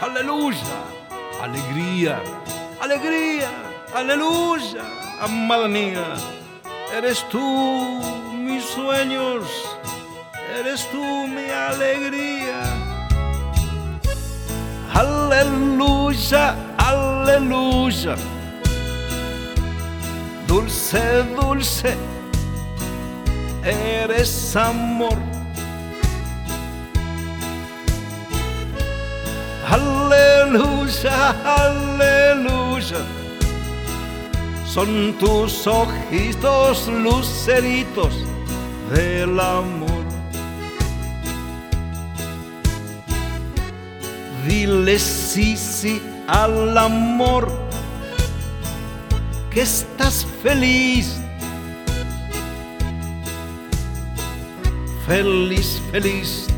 aleluya, alegría, alegría, aleluya, amada mía. Eres tú mis sueños, eres tú mi alegría. Aleluya, aleluya, dulce, dulce, eres amor. Aleluya, aleluya, son tus ojitos luceritos del amor. Dile sí, sí al amor, que estás feliz, feliz, feliz.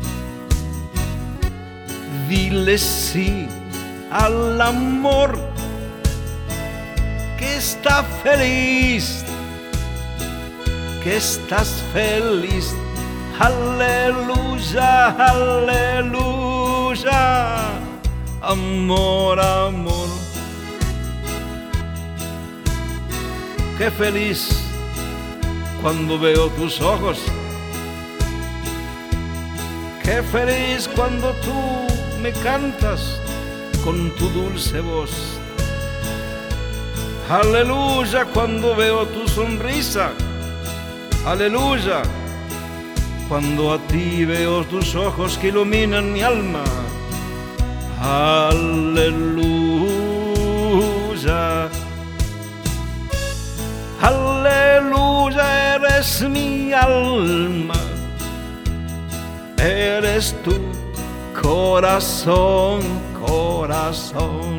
Dile sí al amor, que está feliz, que estás feliz. Aleluya, aleluya, amor, amor. Qué feliz cuando veo tus ojos, qué feliz cuando tú me cantas con tu dulce voz. Aleluya cuando veo tu sonrisa, aleluya cuando a ti veo tus ojos que iluminan mi alma. Aleluya, aleluya, eres mi alma, eres tú, corazón, corazón.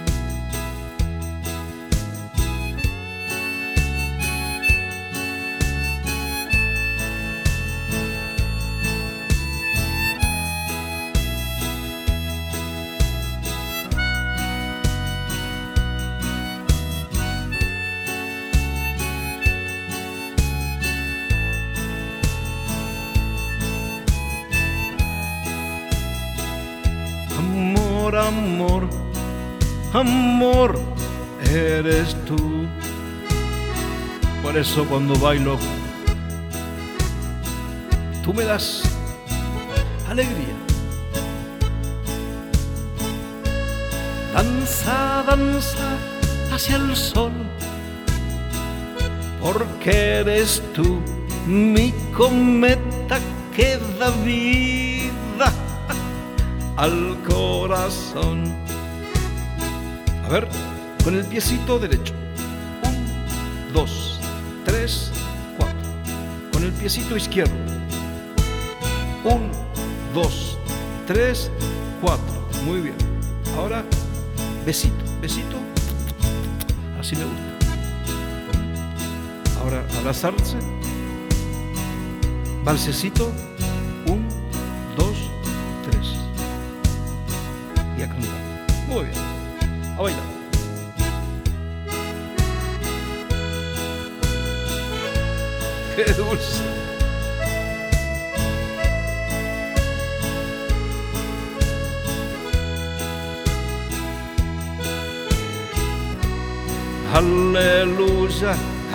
Amor, amor, amor, eres tú. Por eso cuando bailo, tú me das alegría. Danza, danza hacia el sol, porque eres tú mi cometa que da vida al corazón. A ver, con el piecito derecho. 1, 2, 3, 4. Con el piecito izquierdo. 1, 2, 3, 4. Muy bien. Ahora, besito, besito. Así me gusta. Ahora, abrazarse. Valsecito. 1, 2, 3. Y a cantar. Muy bien. A bailar. ¡Qué dulce! Aleluya,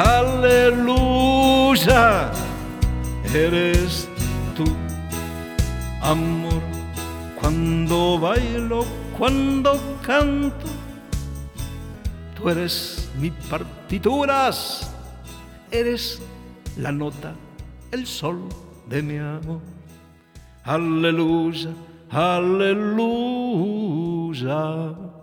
aleluya, eres tú, amor. Cuando bailo, cuando canto, tú eres mi partituras, eres la nota, el sol de mi amor. Aleluya, aleluya.